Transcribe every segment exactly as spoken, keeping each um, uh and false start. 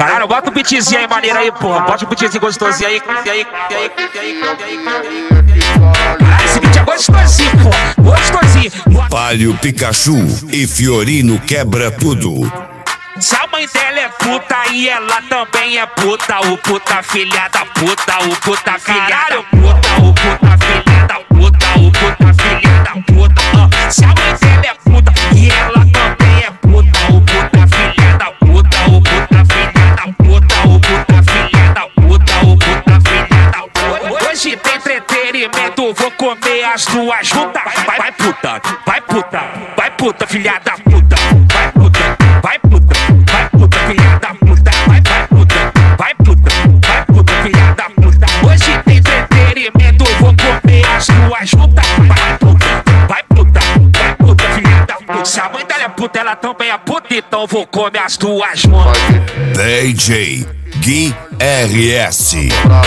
Caralho, bota o beatzinho aí, maneiro aí, porra. Bota o beatzinho gostosinho aí. E aí, e aí, e aí, e aí. Caralho, esse beat é gostosinho, porra. Gostosinho. Palio Pikachu e Fiorino quebra tudo. Se a mãe dela é puta e ela também é puta, o puta filha da puta, o puta filha da puta, o puta filha da puta, o puta filha da puta. Uh. Se a mãe dela é puta e ela também é puta, o puta filha da puta, o puta filha da puta, o puta filha da puta, o puta filha da puta. Hoje tem entretenimento, vou comer as duas juntas. Vai, vai puta, vai puta, vai puta filha da puta, vai puta, vai puta. Vai puta, filha da puta, vai, vai puta, vai puta, vai puta, filha da puta. Hoje tem entretenimento, vou comer as duas juntas. Vai puta, vai puta, vai puta, filha da puta. Se a mãe dela é puta, ela também é puta, então vou comer as duas juntas. D J Gui R S.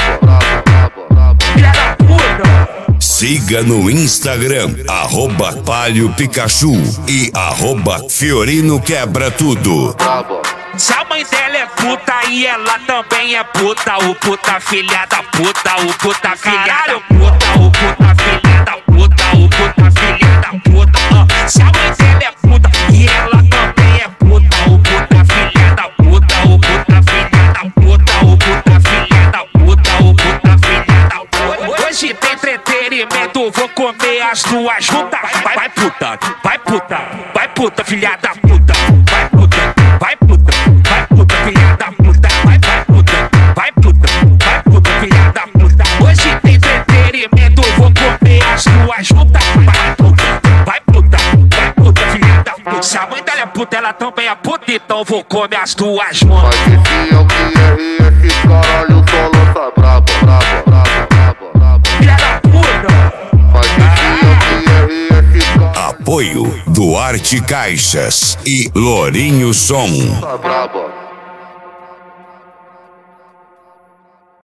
Filha da puta. Siga no Instagram, arroba Palio Pikachu e arroba Fiorino quebra tudo. Se a mãe dela é puta e ela também é puta, o puta filha da puta, o puta filha da puta, o puta filha da puta, o puta filha da puta. Uh. Se a mãe dela é puta e ela também é puta, o puta filha da puta, o puta filha da puta, o puta filha da puta, o puta filha da puta. Hoje tem entretenimento, vou comer as duas juntas. Vai, vai puta, vai puta, vai puta filha da puta, vai puta, vai puta, vai puta filha da puta, vai, vai puta, vai puta, vai puta filha da puta. Hoje tem entretenimento, vou comer as duas juntas. Vai puta, vai puta, vai puta filha da puta. Se a mãe dela é puta, ela também é puta, então vou comer as duas juntas. Mas esse é o que é esse caralho só lança brabo, brabo, brabo, brabo, brabo. Filha da puta. Mas esse é o que é esse caralho. Apoio Duarte Caixas e Lourinho Som. Tá brabo.